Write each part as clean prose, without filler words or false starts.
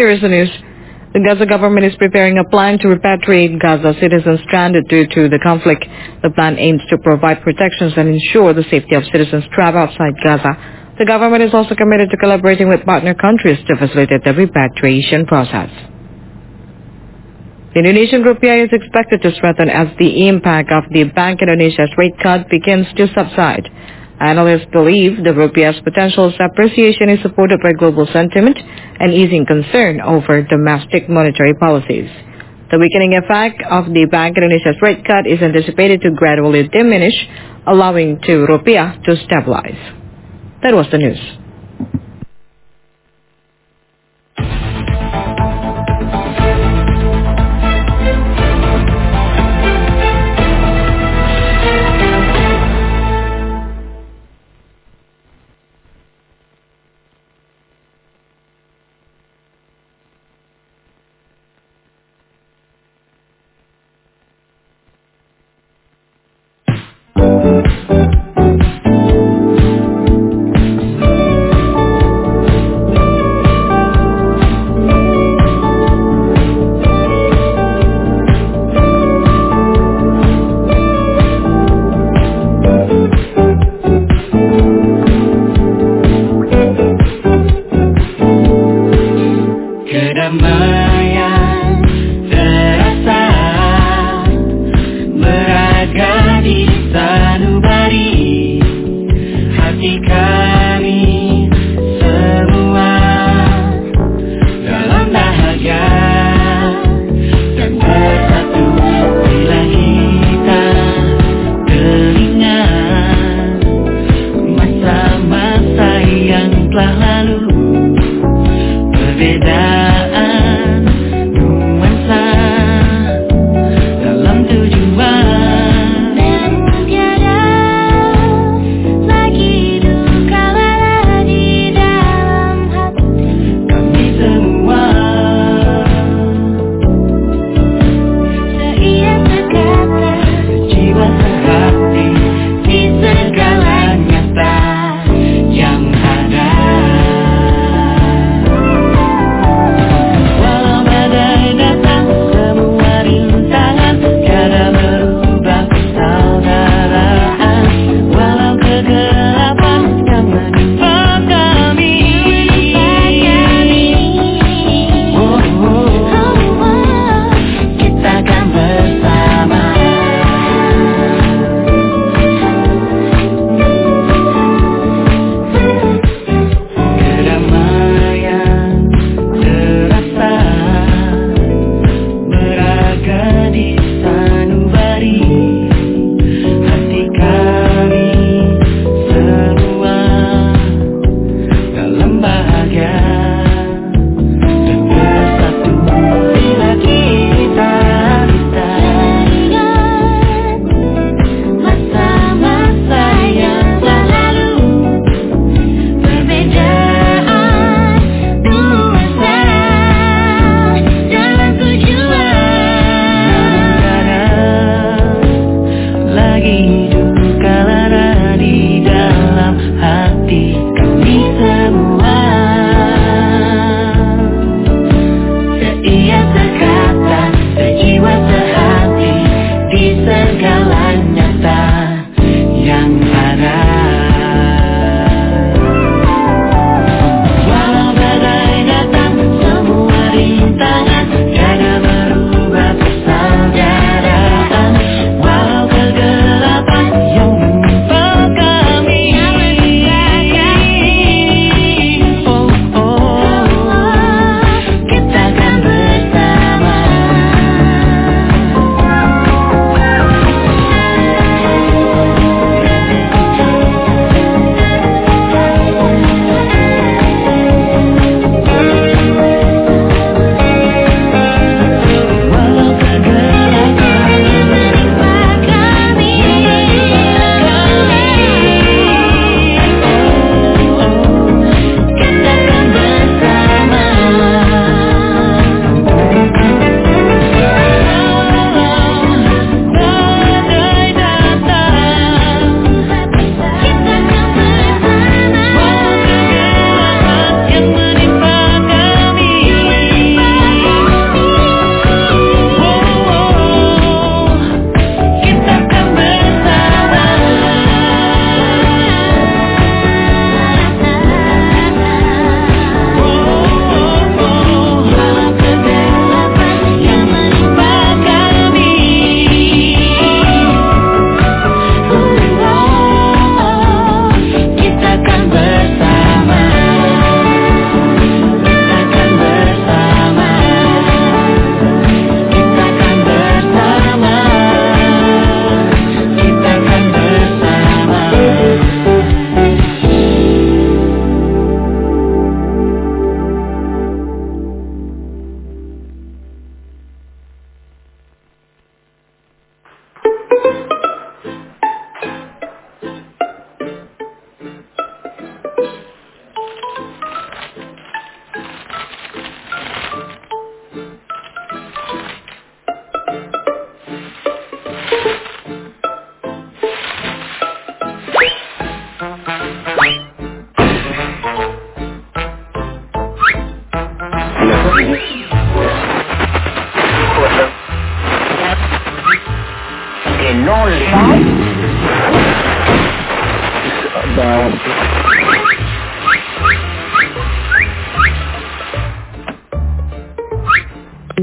Here is the news. The Gaza government is preparing a plan to repatriate Gaza citizens stranded due to the conflict. The plan aims to provide protections and ensure the safety of citizens trapped outside Gaza. The government is also committed to collaborating with partner countries to facilitate the repatriation process. The Indonesian rupiah is expected to strengthen as the impact of the Bank Indonesia's rate cut begins to subside. Analysts believe the rupiah's potential appreciation is supported by global sentiment and easing concern over domestic monetary policies. The weakening effect of the Bank Indonesia's rate cut is anticipated to gradually diminish, allowing to rupiah to stabilize. That was the news.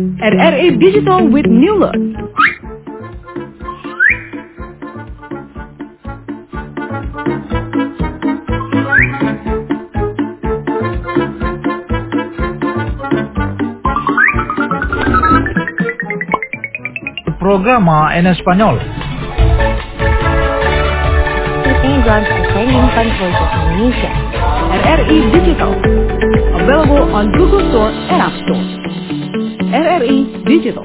RRI Digital with new look. Programa en español. Guns Training Fund Voices Indonesia. RRI Digital. Available on Google Store and App Store. RRI Digital.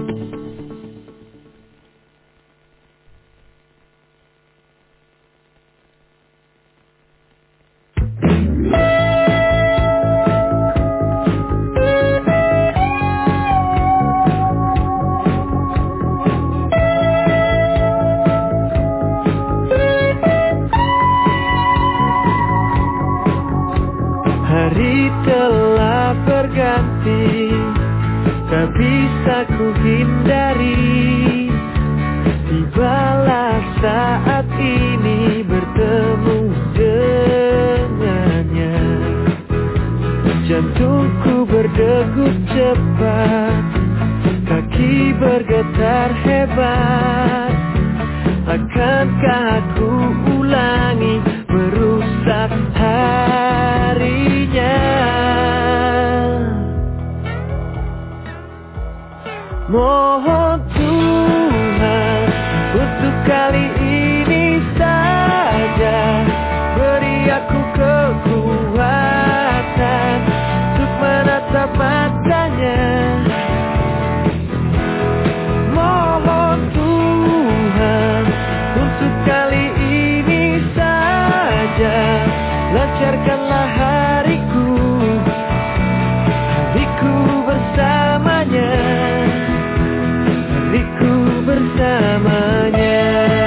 Hari telah berganti, tak bisa ku hindari. Tibalah saat ini bertemu dengannya. Jantungku berdegup cepat, kaki bergetar hebat. Akankah aku ulangi merusak harinya? Mohon Tuhan untuk kali ini saja beri aku kekuatan untuk menatap matanya. Mohon Tuhan untuk kali ini saja lancarkanlah hariku bersamanya, hariku bersamanya.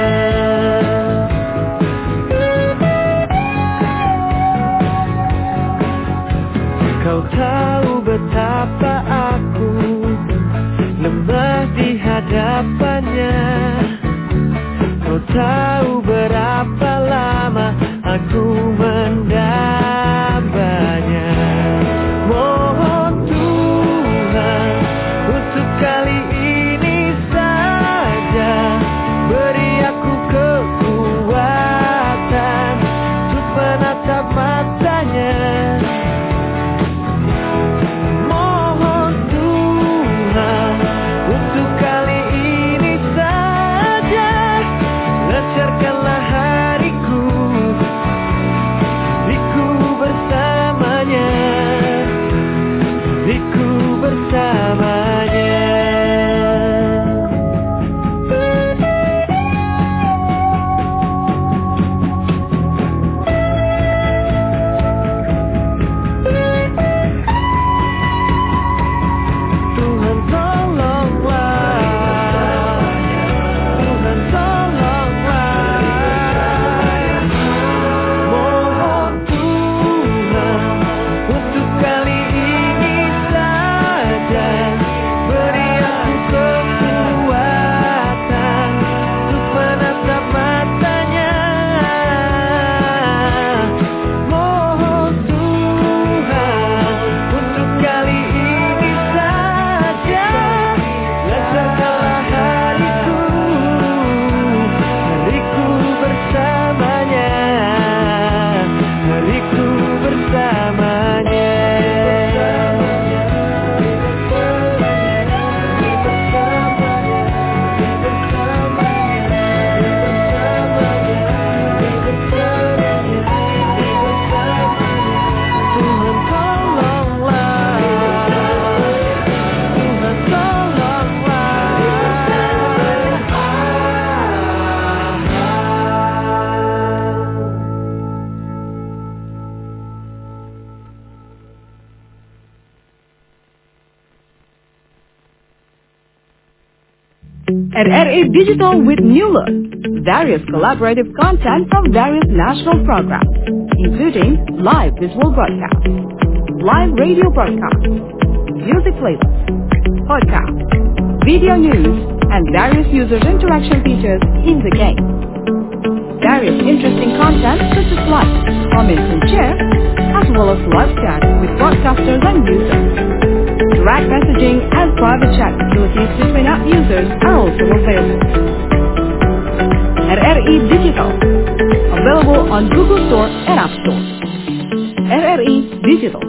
Kau tahu betapa aku lemah di hadapannya. Kau tahu berapa lama aku mendambanya. Mohon Tuhan untuk kali ini saja beri aku kekuatan untuk menatap matanya. Mohon Tuhan untuk kali ini saja lancarkanlah hariku bersamanya, hariku bersamanya. Tuhan tolonglah, Tuhan tolonglah. Mohon Tuhan untuk kali ini saja beri aku kekuatan untuk menatap matanya. Mohon Tuhan untuk kali ini saja lancarkanlah hariku bersamanya, hariku bersamanya. Tuhan tolonglah, Tuhan RRI Digital with new look. Various collaborative content from various national programs, including live visual broadcast, live radio broadcast, music playlists, podcast, video news, and various user interaction features in the game. Various interesting content such as like, comments and share, as well as live chat with broadcasters and users. direct messaging, and private chat facilities between app users are also available. RRI Digital, available on Google Store and App Store. RRI Digital.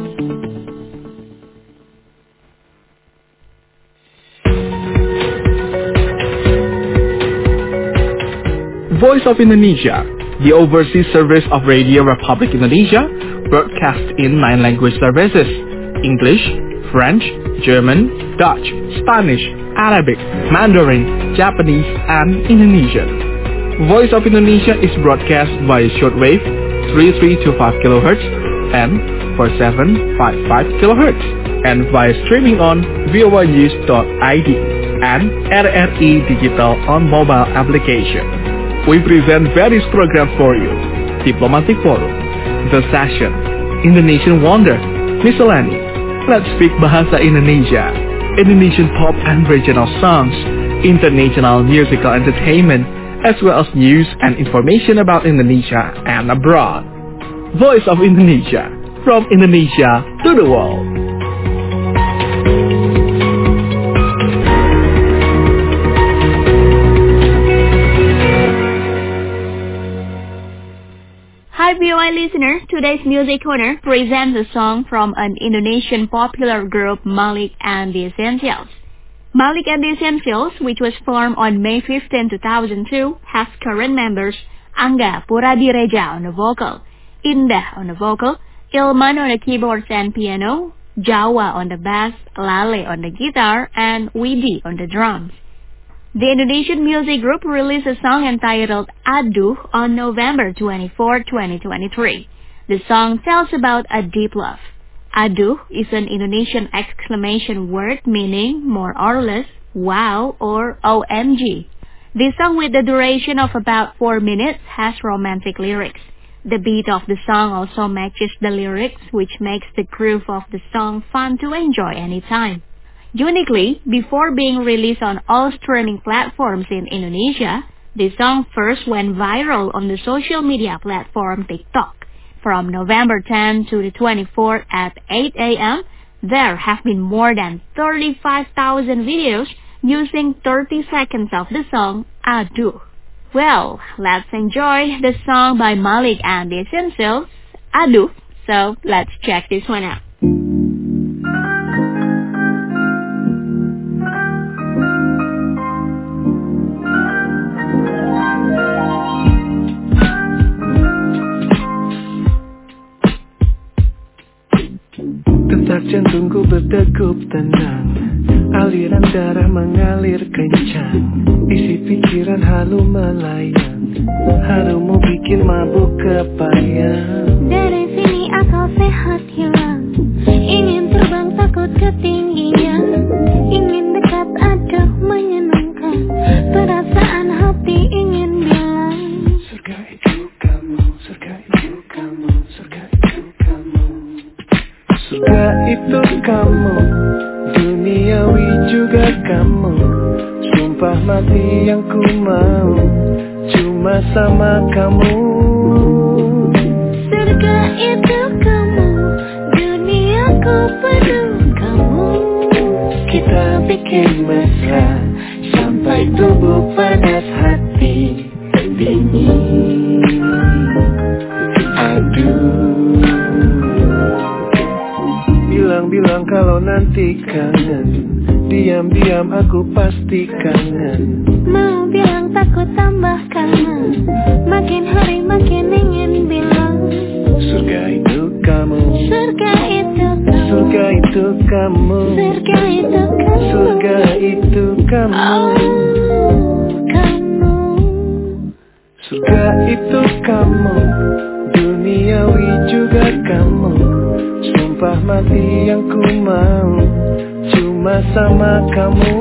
Voice of Indonesia, the overseas service of Radio Republic Indonesia, broadcasts in 9 language services: English, French, German, Dutch, Spanish, Arabic, Mandarin, Japanese, and Indonesian. Voice of Indonesia is broadcast via shortwave 3325 kHz and 4755 kHz, and via streaming on voanews.id and RRI Digital on mobile application. We present various programs for you: Diplomatic Forum, The Session, Indonesian Wonder, Miscellany, Let's Speak Bahasa Indonesia, Indonesian pop and regional songs, international musical entertainment, as well as news and information about Indonesia and abroad. Voice of Indonesia, from Indonesia to the world. Hi VOA listener, today's Music Corner presents a song from an Indonesian popular group, Malik and the Essentials. Malik and the Essentials, which was formed on May 15, 2002, has current members Angga Puradireja on the vocal, Indah on the vocal, Ilman on the keyboards and piano, Jawa on the bass, Lale on the guitar, and Widi on the drums. The Indonesian music group released a song entitled Aduh on November 24, 2023. The song tells about a deep love. Aduh is an Indonesian exclamation word meaning more or less wow or OMG. The song, with the duration of about 4 minutes, has romantic lyrics. The beat of the song also matches the lyrics, which makes the groove of the song fun to enjoy anytime. Uniquely, before being released on all streaming platforms in Indonesia, the song first went viral on the social media platform TikTok. From November 10 to the 24th at 8 a.m., there have been more than 35,000 videos using 30 seconds of the song Aduh. Well, let's enjoy the song by Malik and the Essentials, Aduh. So let's check this one out. Detak jantungku berdegup tenang, aliran darah mengalir kencang, isi pikiran halu melayang, harumu bikin mabuk kepayang. Dari sini akal sehat hilang, ingin terbang takut ketinggian, ingin dekat ada menyenangkan, perasaan hati ingin bilang, Surga itu kamu, surga itu kamu, surga itu kamu. Surga itu kamu, duniawi juga kamu, sumpah mati yang ku mau, cuma sama kamu. surga itu kamu, duniaku penuh kamu. Kita bikin mesra, sampai tubuh panas hati dingin. Aduh, bilang-bilang kalau nanti kangen, diam-diam aku pasti kangen. Mau bilang takut tambah kangen, makin hari makin ingin bilang, Surga itu kamu, surga itu kamu, surga itu kamu, surga itu kamu, surga itu kamu. oh kamu. Surga itu kamu, duniawi juga kamu, sumpah mati yang ku mau, cuma sama kamu.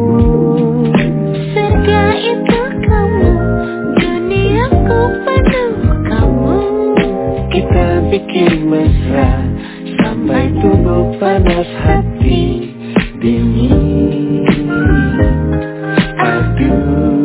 Surga itu kamu, duniaku penuh kamu. Kita bikin mesra, sampai tubuh panas hati dingin. Aduh.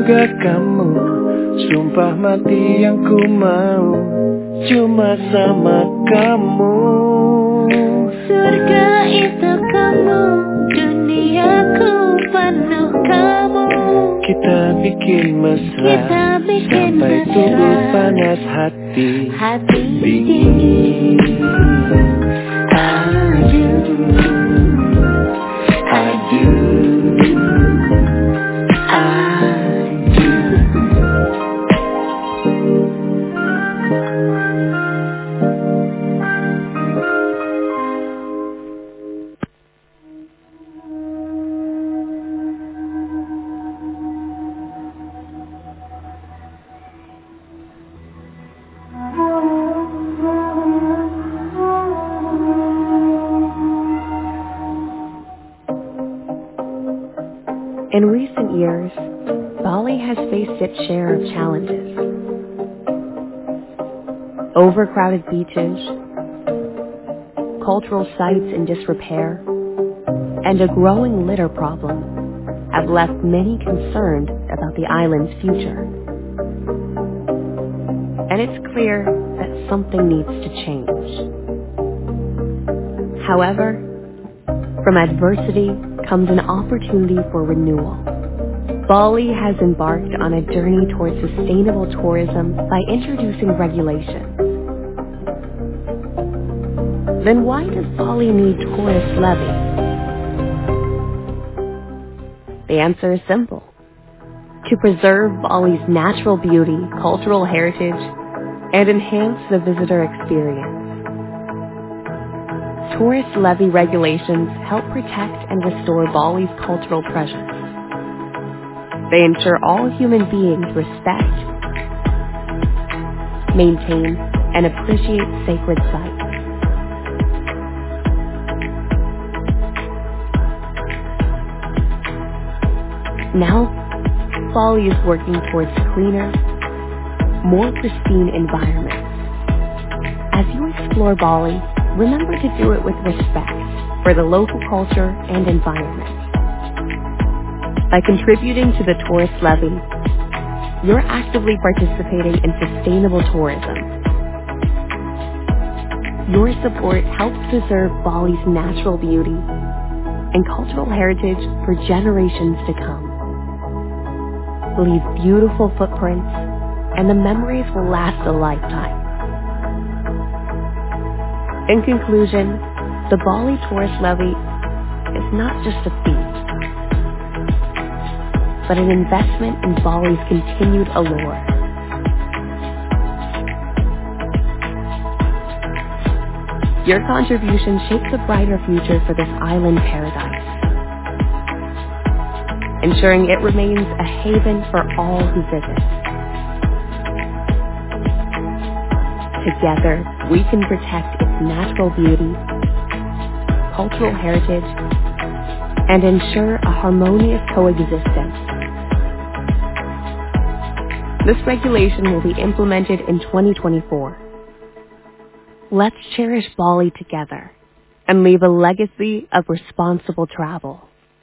juga kamu. Sumpah mati yang ku mau cuma sama kamu. Surga itu kamu, duniaku penuh kamu. Kita bikin mesra, sampai tubuh panas, hati dingin. In recent years, Bali has faced its share of challenges. Overcrowded beaches, cultural sites in disrepair, and a growing litter problem have left many concerned about the island's future. And it's clear that something needs to change. However, from adversity comes an opportunity for renewal. Bali has embarked on a journey towards sustainable tourism by introducing regulations. Then why does Bali need tourist levy? The answer is simple. To preserve Bali's natural beauty, cultural heritage, and enhance the visitor experience. Tourist levy regulations help protect and restore Bali's cultural treasures. They ensure all human beings respect, maintain, and appreciate sacred sites. Now, Bali is working towards cleaner, more pristine environments. As you explore Bali, remember to do it with respect for the local culture and environment. By contributing to the tourist levy, you're actively participating in sustainable tourism. Your support helps preserve Bali's natural beauty and cultural heritage for generations to come. Leave beautiful footprints, and the memories will last a lifetime. In conclusion, the Bali Tourist Levy is not just a fee, but an investment in Bali's continued allure. Your contribution shapes a brighter future for this island paradise, ensuring it remains a haven for all who visit. Together, we can protect its natural beauty, cultural heritage, and ensure a harmonious coexistence. This regulation will be implemented in 2024. Let's cherish Bali together and leave a legacy of responsible travel.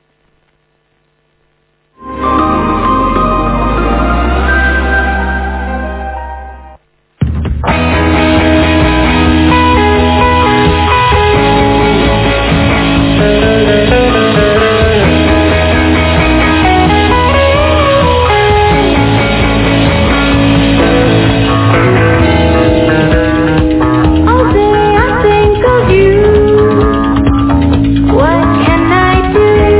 All day I think of you. What can I do?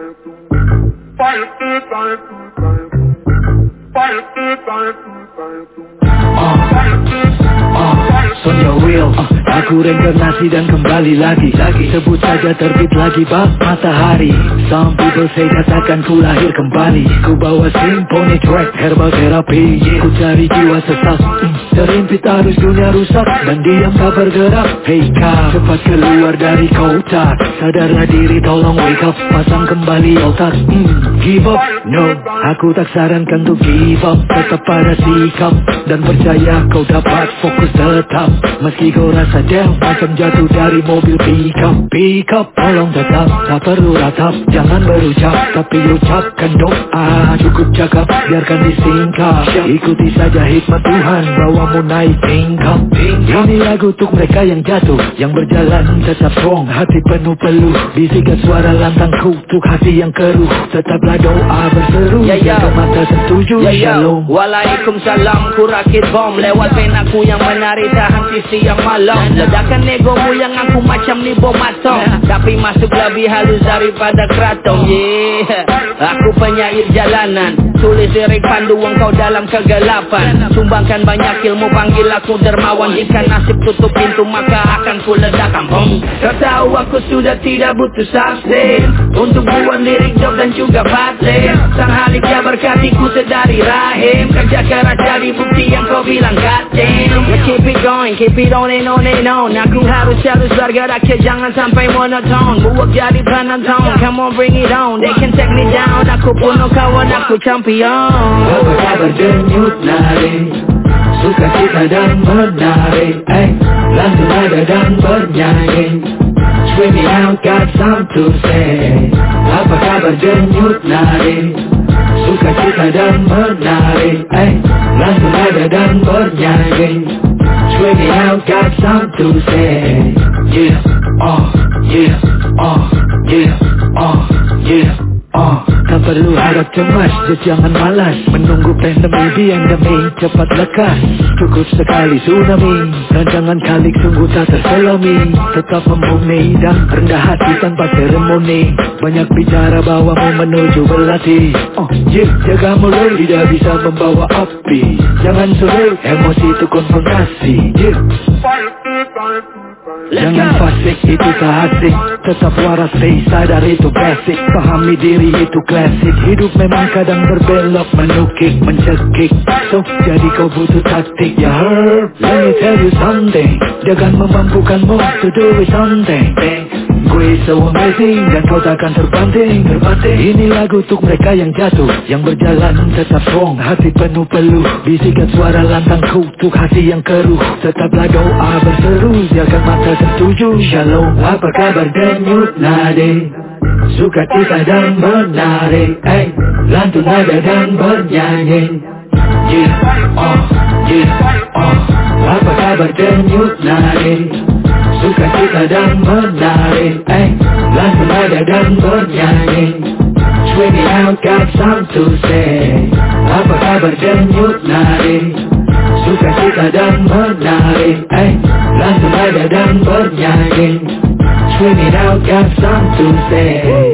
Sonya Will, aku reinkarnasi dan kembali lagi. Sebut saja terbit lagi bak matahari. Some people say katakan ku lahir kembali. Ku bawa symphony track herbal therapy. Ku cari jiwa sesat, terimpit arus dunia rusak dan diam tak bergerak. Hey kau, cepat keluar dari kota. Sadarlah diri, tolong wake up. Pasang kembali otak. Give up? No, aku tak sarankan untuk give up. Tetap pada sikap dan percaya kau dapat fokus tetap. Meski kau rasa down macam jatuh dari mobil pick up, tolong tetap, tak perlu ratap. Jangan berucap, tapi ucapkan doa. Cukup cakap, biarkan disingkap. Ikuti saja hikmat Tuhan, bawamu naik tingkap. Ini lagu untuk mereka yang jatuh, yang berjalan tetap strong. Hati penuh peluh, bisikan suara lantangku untuk hati yang keruh. Tetaplah doa berseru, jaga mata tertuju. Shalom. Waalaikumsalam, ku rakit bom lewat penaku yang menari tahan sisi yang malam. Ledakan egomu yang aku macam ni bom atom, tapi masuk lebih halus daripada kratom. Aku penyair jalanan, tulis lirik pandu engkau dalam kegelapan. Sumbangkan banyak ilmu, panggil aku dermawan. Jika nasib tutup pintu maka akan ku ledakan. Kau tahu aku sudah tidak butuh substain untuk buat lirik job dan juga batin. Sang Haliknya berkatiku sedari rahim. Kerja keras jadi bukti yang kau bilang goddamn. Keep it going, keep it on and on and on. Aku harus bergerak, jangan sampai monoton. Buat jadi penonton, come on bring it on. They can take me down, aku penuh kawan, aku champion. Apa kabar denyut nari, suka cita dan menari, lantun nada dan bernyanyi. Screaming out, got something to say. Apa kabar denyut nari, suka cita dan menari, lantun nada dan bernyanyi. Screaming out, got something to say. Yeah, yeah, yeah. Tak perlu harap cemas, jangan malas. Menunggu pandemi di endemi cepat lekas. Cukup sekali tsunami, rancangan kalik sungguh tak terselami. Tetap membumi dan rendah hati tanpa seremoni. Banyak bicara bawamu menuju belati. Jaga mulut, tidak bisa membawa api. Jangan sulit, emosi itu konfrontasi. Jangan fasik, itu tak asik. Tetap waras, stay sadar, itu basic. Pahami diri, itu klasik. Hidup memang kadang berbelok, menukik, mencekik. So, jadi kau butuh taktik. Ya herb, let me tell you something. Jangan memampukanmu to do something. Gue so amazing dan kau takkan terbanting. Ini lagu untuk mereka yang jatuh, yang berjalan tetap strong. Hati penuh peluh, bisikan suara lantangku untuk hati yang keruh. Tetaplah doa berseru, jaga mata tertuju. Shalom. Apa kabar denyut nadi, suka cita dan menari, lantun nada dan bernyanyi. Apa kabar denyut nadi, suka cita dan menari, lantun nada dan bernyanyi. Screaming out, got something to say. Apa kabar denyut nadi, suka cita dan menari, lantun nada dan bernyanyi. Screaming out, got something to say.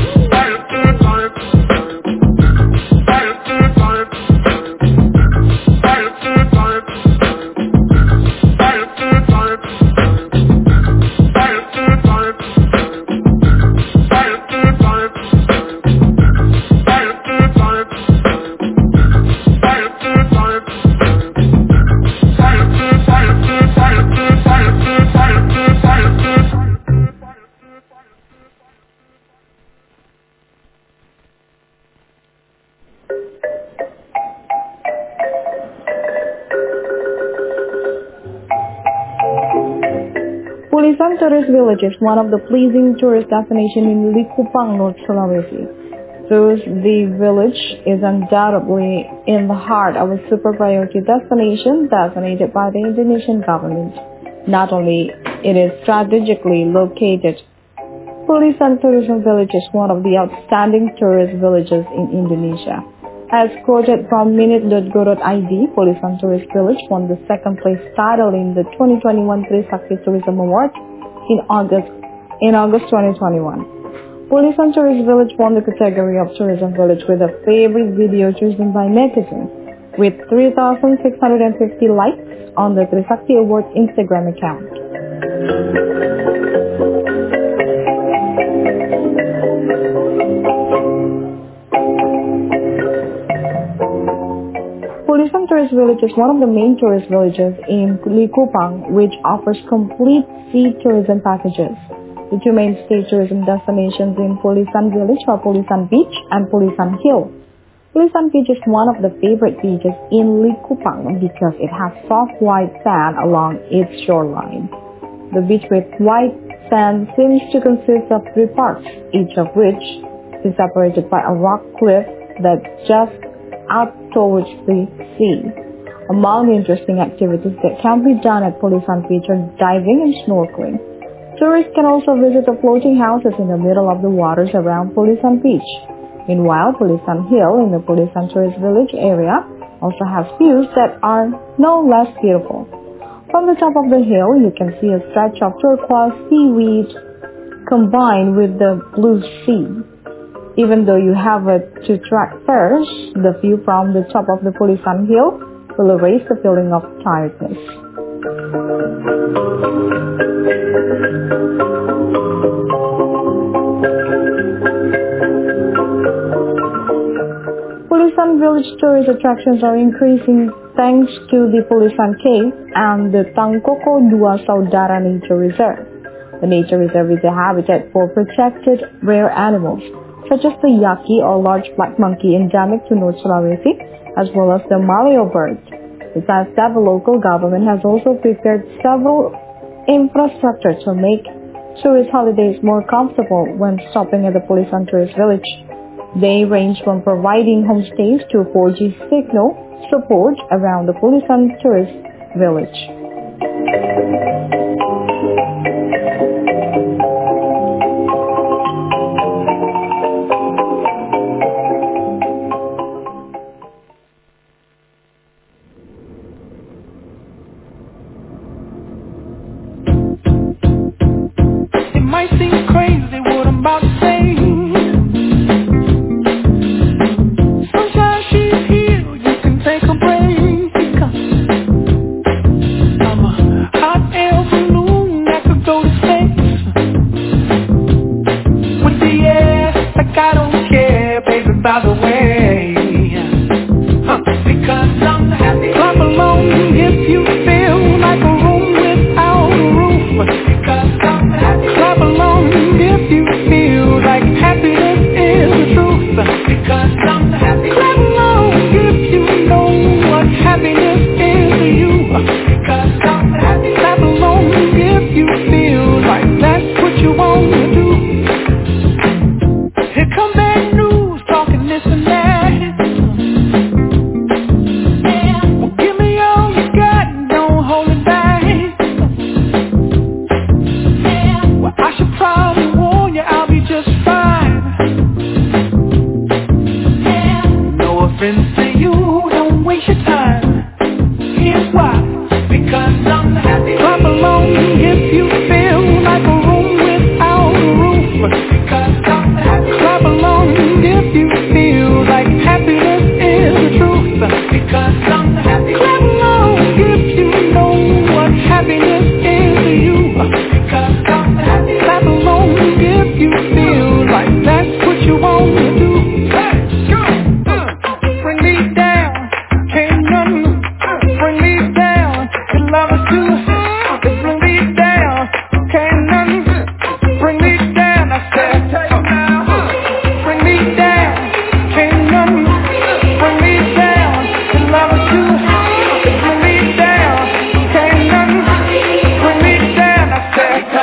Pulisan Tourist Village is one of the pleasing tourist destinations in Likupang, North Sulawesi. Thus, the village is undoubtedly in the heart of a super priority destination designated by the Indonesian government. Not only it is strategically located, Pulisan Tourism Village is one of the outstanding tourist villages in Indonesia. As quoted from minute.go.id, Pulisan Tourist Village won the second place title in the 2021 Trisakti Tourism Award in August 2021. Pulisan Tourist Village won the category of Tourism Village with a favorite video chosen by netizens, with 3,650 likes on the Trisakti Award Instagram account. Pulisan Tourist Village is one of the main tourist villages in Likupang, which offers complete sea tourism packages. The two mainstay tourism destinations in Pulisan Village are Pulisan Beach and Pulisan Hill. Pulisan Beach is one of the favorite beaches in Likupang because it has soft white sand along its shoreline. The beach with white sand seems to consist of 3 parts, each of which is separated by a rock cliff that juts out towards the sea. Among the interesting activities that can be done at Pulisan Beach are diving and snorkeling. Tourists can also visit the floating houses in the middle of the waters around Pulisan Beach. Meanwhile, Pulisan Hill in the Pulisan Tourist Village area also has views that are no less beautiful. From the top of the hill, you can see a stretch of turquoise seaweed combined with the blue sea. Even though you have to trek first, the view from the top of the Pulisan Hill will erase the feeling of tiredness. Pulisan Village tourist attractions are increasing thanks to the Pulisan Cave and the Tangkoko Dua Saudara Nature Reserve. The nature reserve is a habitat for protected rare animals, such as the yaki or large black monkey endemic to North Sulawesi, as well as the maleo bird. Besides that, the local government has also prepared several infrastructure to make tourist holidays more comfortable when stopping at the Pulisan Tourist Village. They range from providing homestays to 4G signal support around the Pulisan Tourist Village.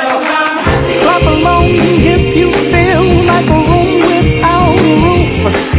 If you feel like a room without a roof,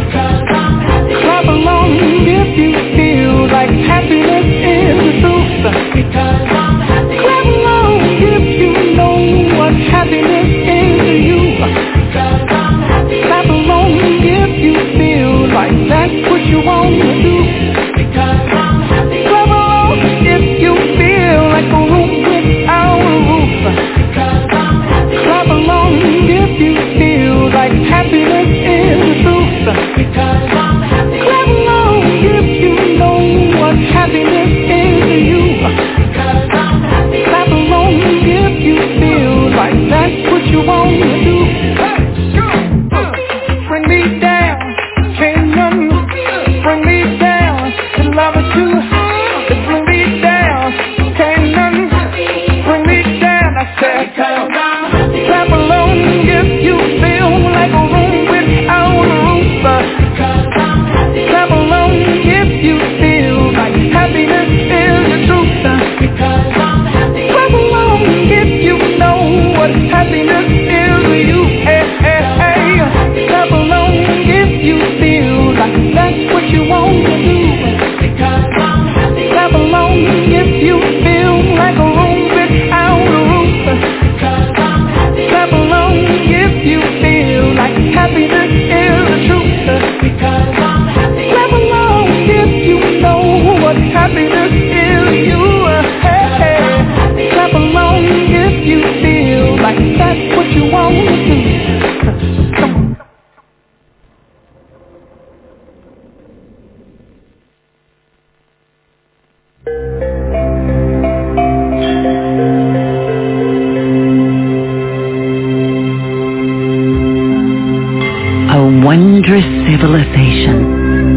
civilization.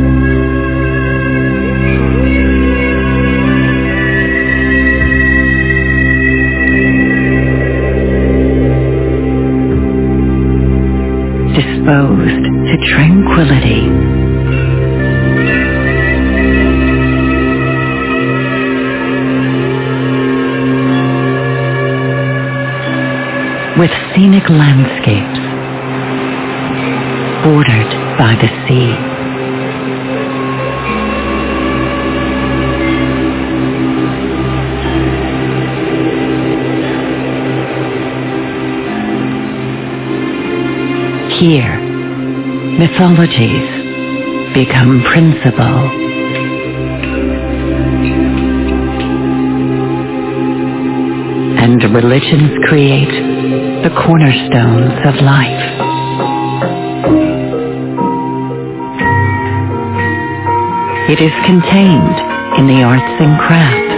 Disposed to tranquility. With scenic landscapes bordered by the sea. Here, mythologies become principle. And religions create the cornerstones of life. It is contained in the arts and crafts,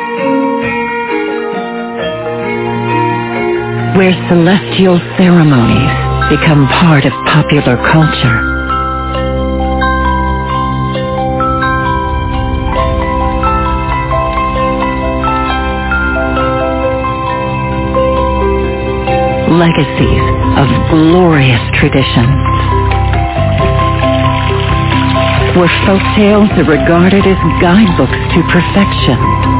where celestial ceremonies become part of popular culture. Legacies of glorious traditions, where folk tales are regarded as guidebooks to perfection,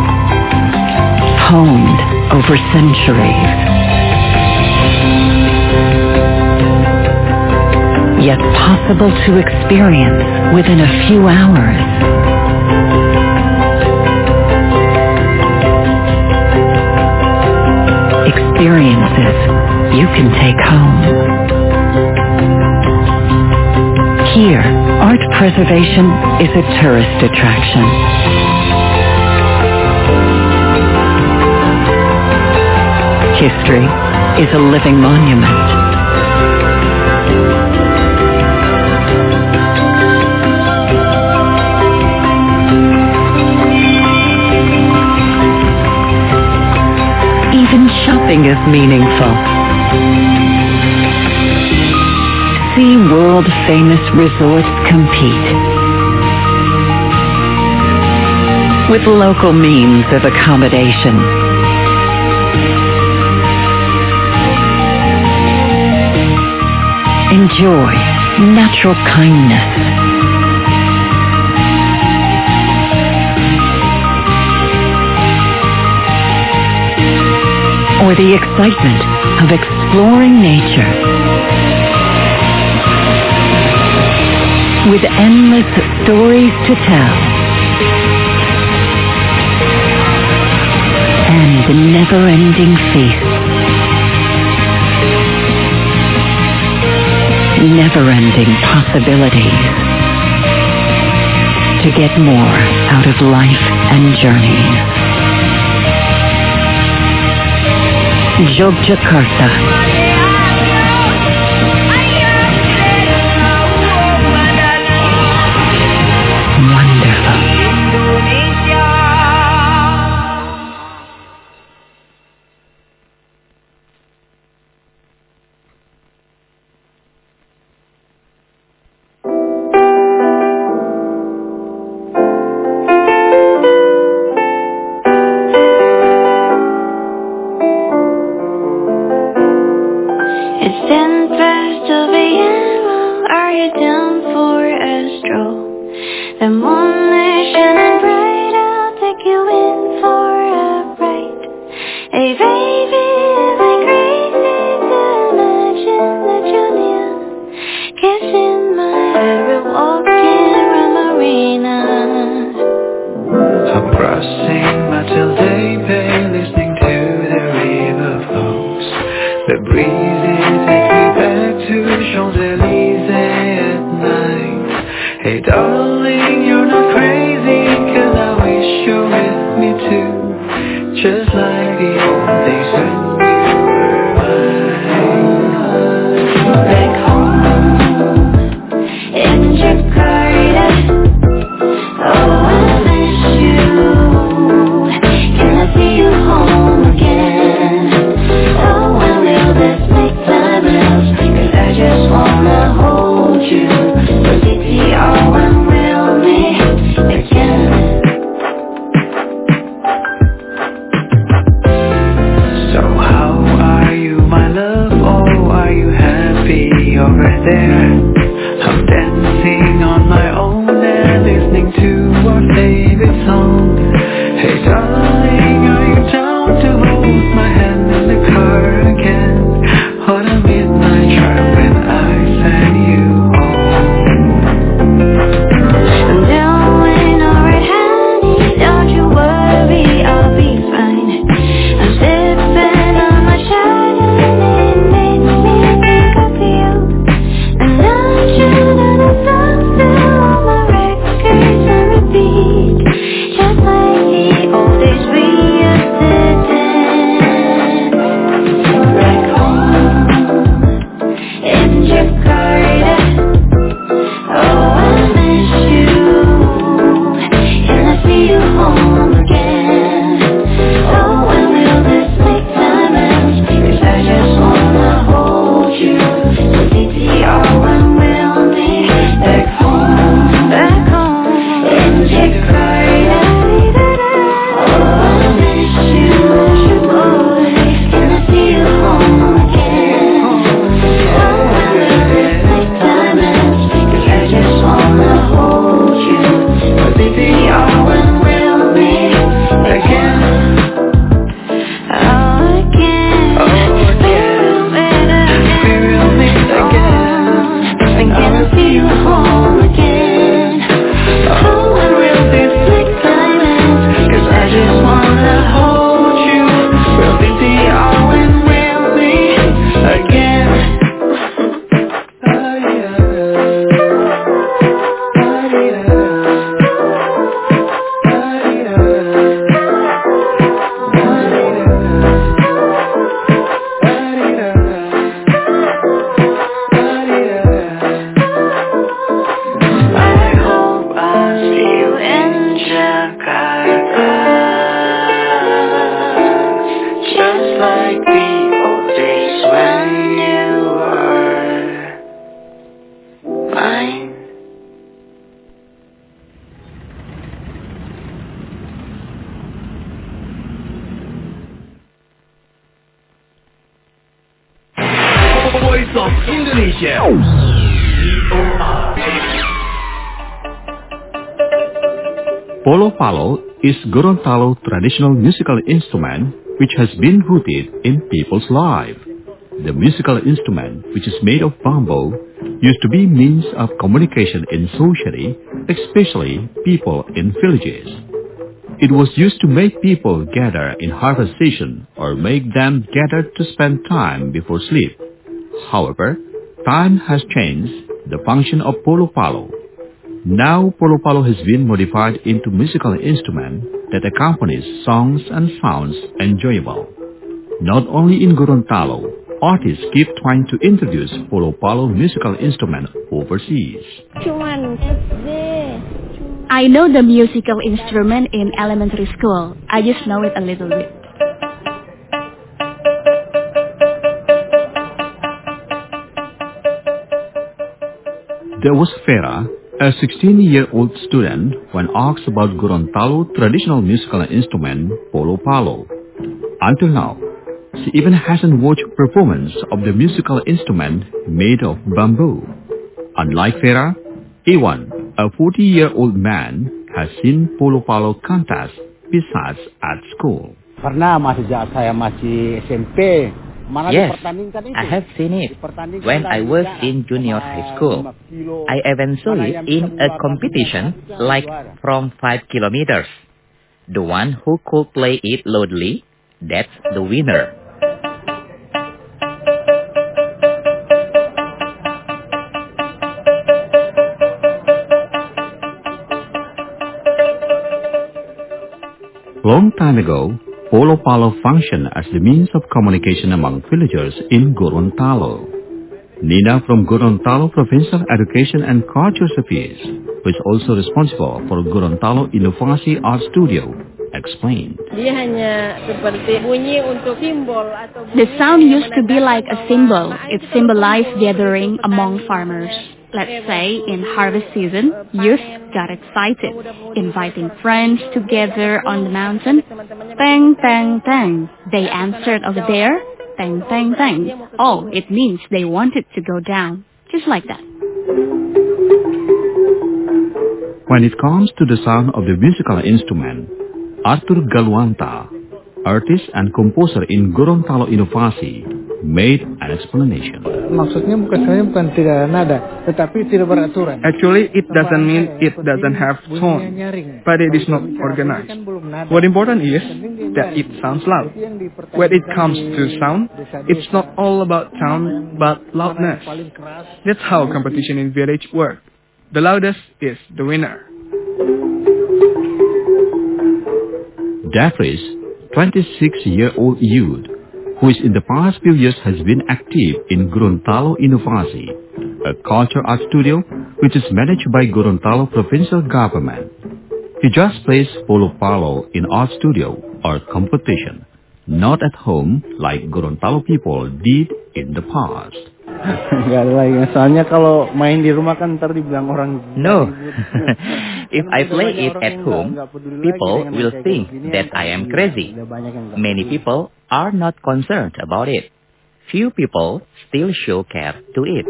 honed over centuries, yet possible to experience within a few hours. Experiences you can take home. Here, art preservation is a tourist attraction. History is a living monument. Even shopping is meaningful. See world-famous resorts compete with local means of accommodation. Enjoy natural kindness. Or the excitement of exploring nature. With endless stories to tell. And never-ending feasts. Never-ending possibilities. To get more out of life and journeys. Yogyakarta. Wonderful. Just wanna hold you. Indonesia. Polo-palo is Gorontalo traditional musical instrument which has been rooted in people's life. The musical instrument, which is made of bamboo, used to be means of communication in society, especially people in villages. It was used to make people gather in harvest season or make them gather to spend time before sleep. However, time has changed the function of polo-palo. Now polo-palo has been modified into musical instrument that accompanies songs and sounds enjoyable. Not only in Gorontalo, artists keep trying to introduce polo-palo musical instrument overseas. I know the musical instrument in elementary school. I just know it a little bit. There was Vera, a 16-year-old student, when asked about Gorontalo traditional musical instrument, polo-palo. Until now, she even hasn't watched performance of the musical instrument made of bamboo. Unlike Vera, Iwan, a 40-year-old man, has seen polo-palo contest besides at school. Pernah sejak saya masih SMP. Yes, I have seen it when I was in junior high school. I even saw it in a competition like from 5 kilometers. The one who could play it loudly, that's the winner. Long time ago, polo-palo functioned as the means of communication among villagers in Gorontalo. Nina from Gorontalo Provincial Education and Culture Service, who is also responsible for Gorontalo Inovasi Art Studio, explained. The sound used to be like a symbol. It symbolized gathering among farmers. Let's say in harvest season, youth got excited, inviting friends together on the mountain. Tang, tang, tang. They answered over there. Tang, tang, tang. Oh, it means they wanted to go down. Just like that. When it comes to the sound of the musical instrument, Arthur Galwanta, artist and composer in Gorontalo Inovasi, made an explanation. Maksudnya bukan tidak ada nada, tetapi tidak beraturan. Actually, it doesn't mean it doesn't have tone, but it is not organized. What important is that it sounds loud. When it comes to sound, it's not all about sound, but loudness. That's how competition in village works. The loudest is the winner. Daphris, 26-year-old youth, who is in the past few years has been active in Gorontalo Inovasi, a culture art studio which is managed by Gorontalo provincial government. He just plays polo-palo in art studio or competition, not at home like Gorontalo people did in the past. Nggak ada lagi, soalnya kalau main di rumah kan ntar dibilang orang. No, if I play it at home, people will think that I am crazy. Many people are not concerned about it. Few people still show care to it.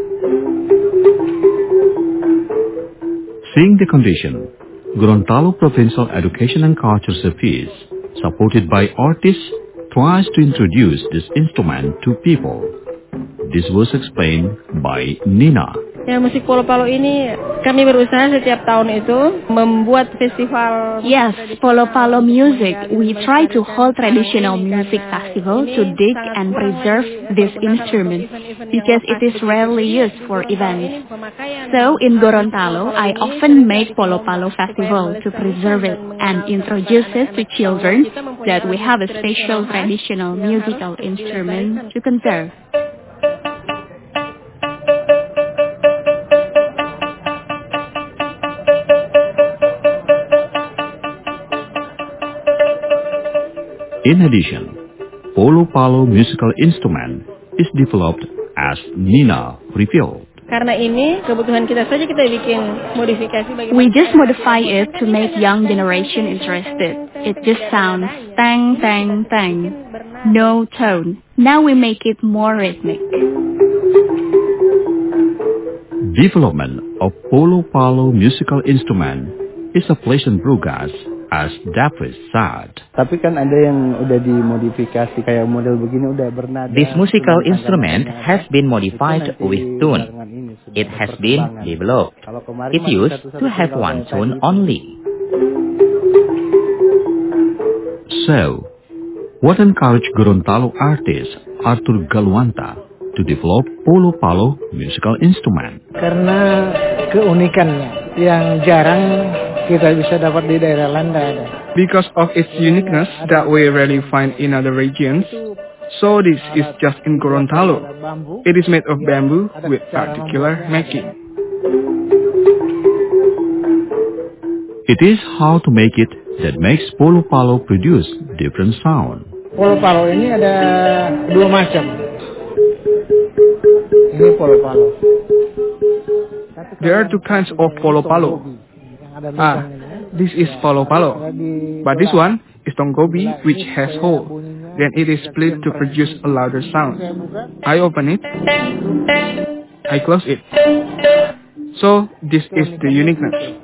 Seeing the condition, Gorontalo Provincial Education and Culture Service, supported by artists, tries to introduce this instrument to people. This was explained by Nina. Ya, musik polo-palo ini kami berusaha setiap tahun itu membuat festival. Yes, polo-palo music. We try to hold traditional music festival to dig and preserve this instrument because it is rarely used for events. So in Gorontalo, I often make polo-palo festival to preserve it and introduce it to children that we have a special traditional musical instrument to conserve. In addition, polo-palo musical instrument is developed as Nina revealed. Karena ini kebutuhan kita saja kita bikin modifikasi bagaimana. We just modify it to make young generation interested. It just sounds tang tang tang, no tone. Now we make it more rhythmic. development of polo-palo musical instrument is a pleasant progress, as Davis said. Tapi kan ada yang udah dimodifikasi kayak model begini udah bernada. This musical instrument has been modified with tune. It has been developed. It used to have one tune only. So, what encouraged Gorontalo artist Arthur Galuanta to develop polo-palo musical instrument? Karena keunikannya yang jarang kita bisa dapat di daerah lain ada. Because of its uniqueness that we rarely find in other regions, so this is just in Gorontalo. It is made of bamboo with particular making. It is how to make it that makes polo-palo produce different sound. Polo-palo ini ada dua macam. Ini polo-palo. There are two kinds of polo-palo. This is polo-palo. But this one is tonggobi, which has hole. Then it is split to produce a louder sound. I open it. I close it. So this is the uniqueness.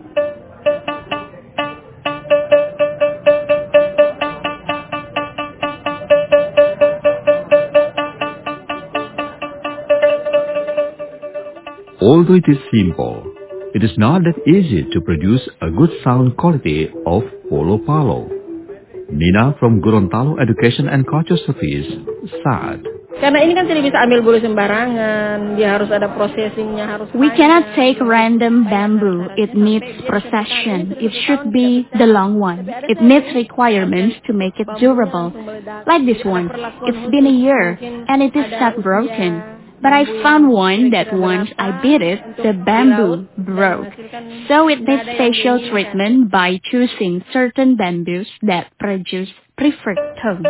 Although it is simple, it is not that easy to produce a good sound quality of polo-palo. Nina from Gorontalo Education and Culture Service said, Karena ini kan tidak bisa ambil bulu sembarangan, dia harus ada processingnya, harus. We cannot take random bamboo. It needs procession. It should be the long one. It needs requirements to make it durable. Like this one, it's been a year and it is not broken. But I found one that once I beat it, the bamboo broke. So it needs special treatment by choosing certain bamboos that produce preferred tone.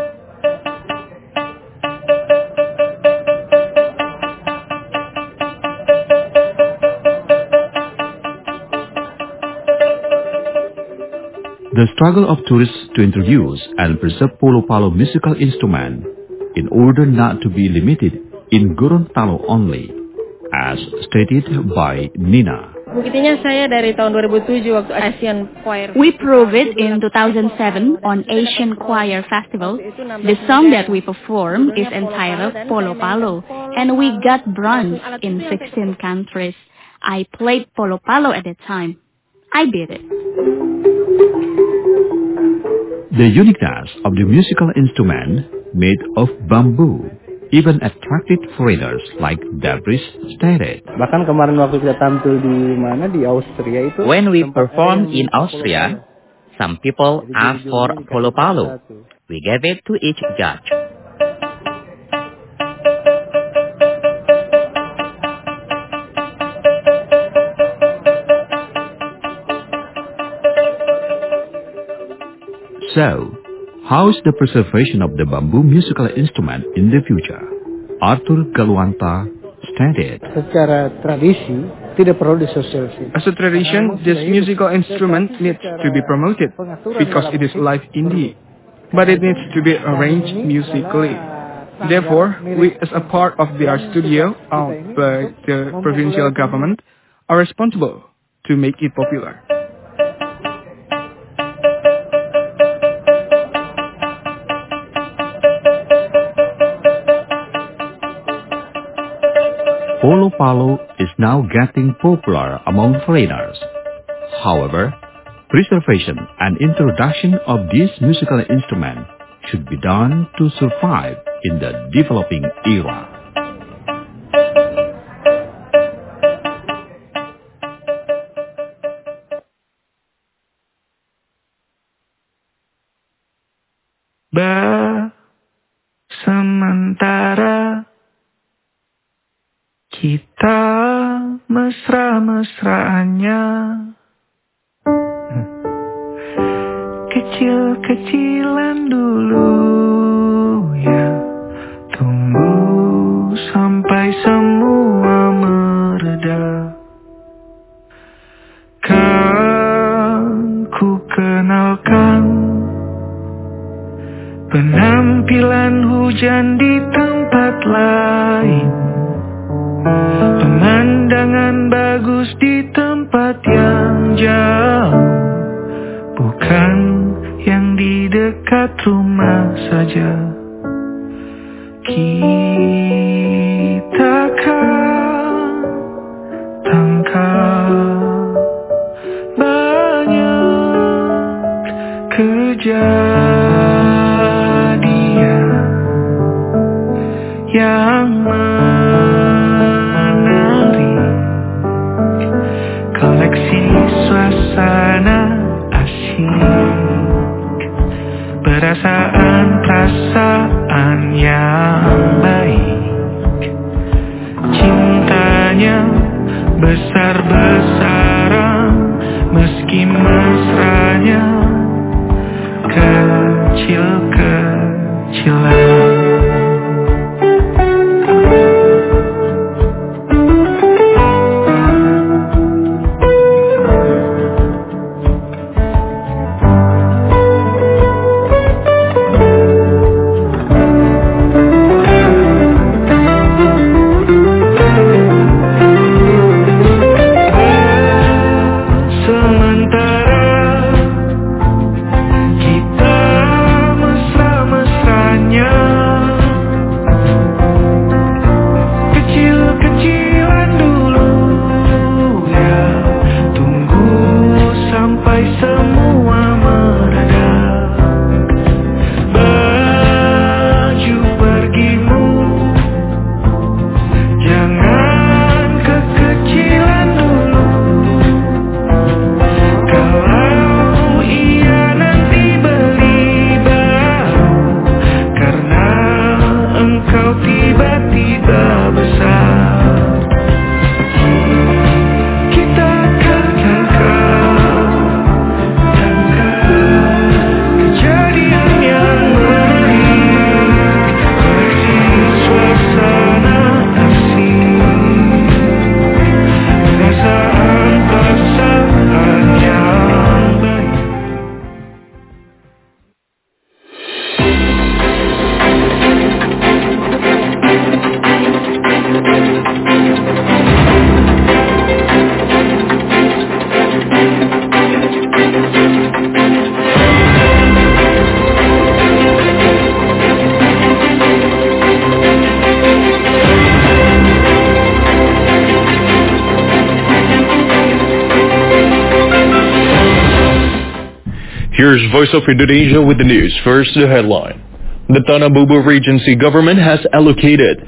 the struggle of tourists to introduce and preserve polo-palo musical instrument in order not to be limited in Gorontalo only, as stated by Nina. Buktinya saya dari tahun 2007 waktu Asian Choir. We proved it in 2007 on Asian Choir Festival. The song that we performed is entitled Polo Palo, and we got bronze in 16 countries. I played Polo Palo at that time. I beat it. The uniqueness of the musical instrument made of bamboo even attracted foreigners like Dabris stated. Bahkan kemarin waktu kita tampil di mana di Austria itu. When we performed in Austria, some people asked for Polo Palo. We gave it to each judge. So, how is the preservation of the bamboo musical instrument in the future? Arthur Galuanta stated. Secara tradisi tidak perlu disosialisasi. As a tradition, this musical instrument needs to be promoted because it is live indeed, but it needs to be arranged musically. Therefore, we as a part of the art studio owned by the provincial government are responsible to make it popular. Polo Palo is now getting popular among foreigners. However, preservation and introduction of this musical instrument should be done to survive in the developing era. Sementara kita mesra-mesraannya, kecil-kecilan dulu ya, tunggu sampai semua mereda. Kan ku kenalkan penampilan hujan di tempat lain, pemandangan bagus yang jauh, bukan yang di dekat rumah saja. Kita akan tangkap banyak kejadian yang menarik, koleksi suasana asyik, perasaan yang baik, cintanya besar-besaran, meski mesranya kecil-kecilan. Here's Voice of Indonesia with the news. First, the headline. The Tanah Bumbu Regency government has allocated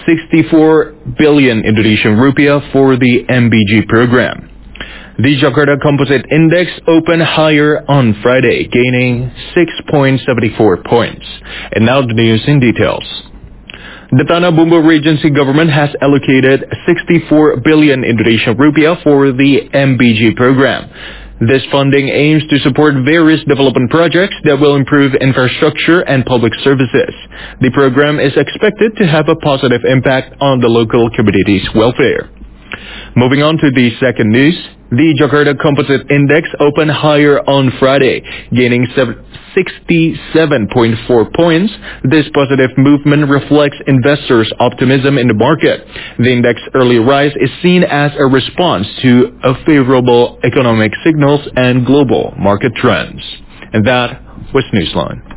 64 billion Indonesian rupiah for the MBG program. The Jakarta Composite Index opened higher on Friday, gaining 6.74 points. And now the news in details. The Tanah Bumbu Regency government has allocated 64 billion Indonesian rupiah for the MBG program. This funding aims to support various development projects that will improve infrastructure and public services. The program is expected to have a positive impact on the local community's welfare. Moving on to the second news, the Jakarta Composite Index opened higher on Friday, gaining 67.4 points. This positive movement reflects investors' optimism in the market. The index early rise is seen as a response to favorable economic signals and global market trends. And that was Newsline.